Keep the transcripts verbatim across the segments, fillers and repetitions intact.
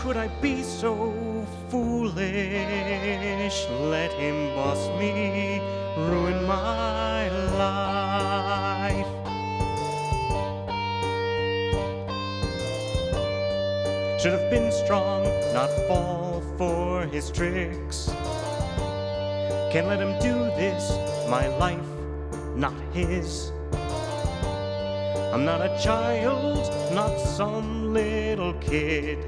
could I be so foolish? Let him boss me, ruin my life. Should have been strong, not fall for his tricks. Can't let him do this, my life, not his. I'm not a child, not some little kid.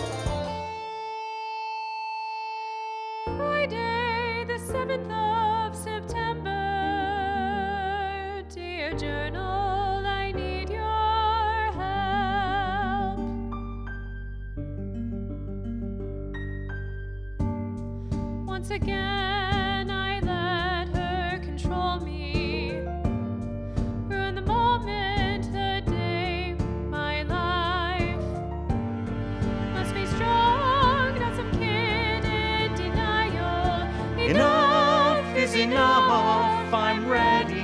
Friday, the seventh of September. Dear journal, I need your help. Once again, I let her control me. Ruin the moment, the day, my life. Must be strong, not some kid in denial. Enough is enough, I'm ready.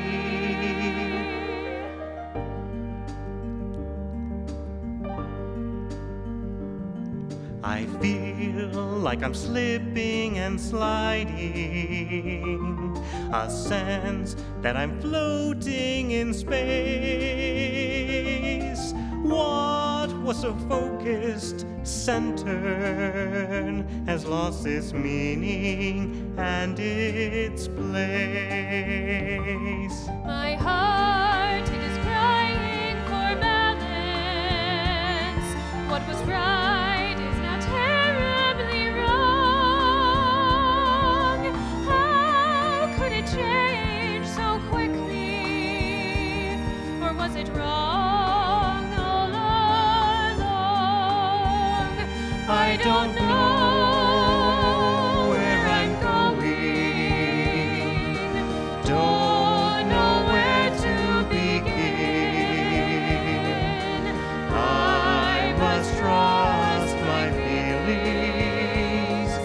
I feel like I'm slipping and sliding, a sense that I'm floating in space. What was so focused, centered, has lost its meaning and its place. My heart, it is crying for balance. What was right is now terribly wrong. How could it change so quickly? Or was it wrong all along? I don't know where I'm going. Don't know where to begin. I must trust my feelings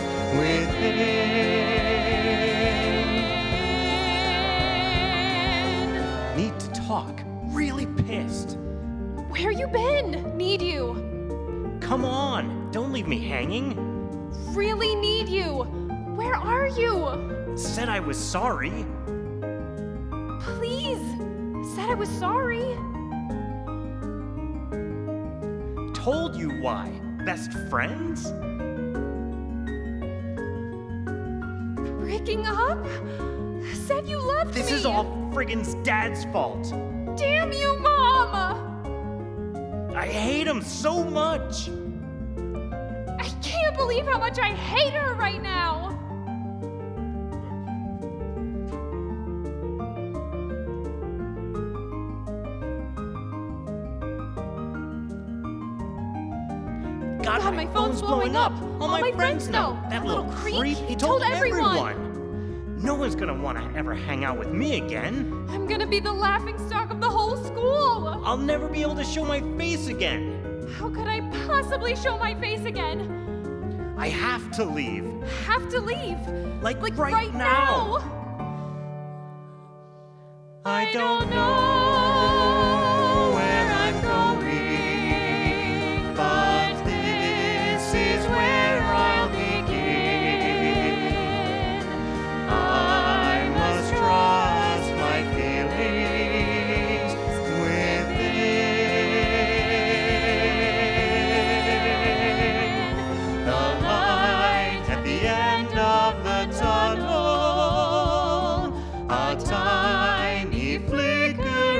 within. Need to talk, really pissed. Where you been? Need you. Come on, don't leave me hanging. Really need you. Where are you? Said I was sorry. Please. Said I was sorry. Told you why. Best friends? Breaking up? Said you loved This me. is all friggin' Dad's fault. Damn you, Mom! I hate him so much. I can't believe how much I hate her right now. God, God, my phone's blowing up. All my, friends know. That little creep, He told told everyone. everyone. No one's gonna wanna ever hang out with me again. I'm gonna be the laughing stock of the whole school. I'll never be able to show my face again. How could I possibly show my face again? I have to leave. Have to leave. Like, Like right, right now. now. I don't know where I'm going, but this is where I'll begin. I must trust my feelings within. The light at the end of the tunnel, a tiny flicker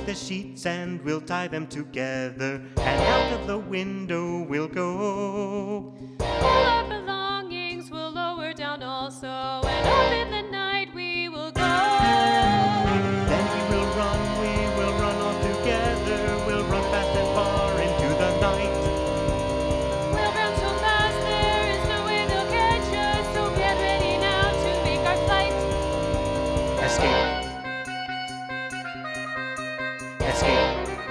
take the sheets and we'll tie them together, and out of the window we'll go. All our belongings will lower down also, and off in the night we will go. Then we will run, we will run all together, we'll run fast and far into the night. We'll run so fast there is no way they'll catch us, so get ready now to make our flight. Escape. Escape.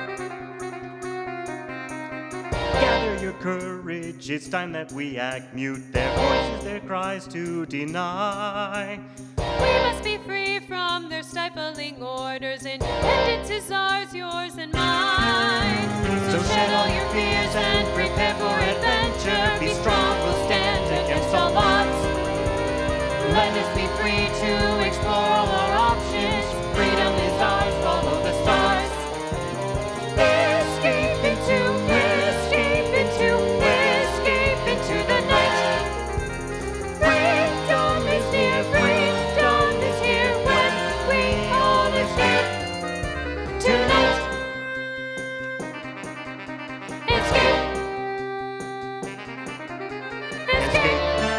Gather your courage, it's time that we act mute their voices, their cries to deny. We must be free from their stifling orders. Independence is ours, yours and mine. So shed all your fears and prepare for adventure. Be strong, we'll stand against all odds. Let us be free to explore all our options. Freedom is ours, follow the stars. Escape into, escape into, escape into the night. Freedom is near, freedom is here when we all escape tonight. Escape! Escape!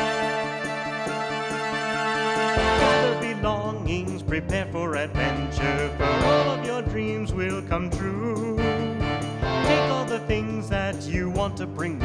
Gather belongings, prepare for adventure, for all of your dreams will come true. Take all the things that you want to bring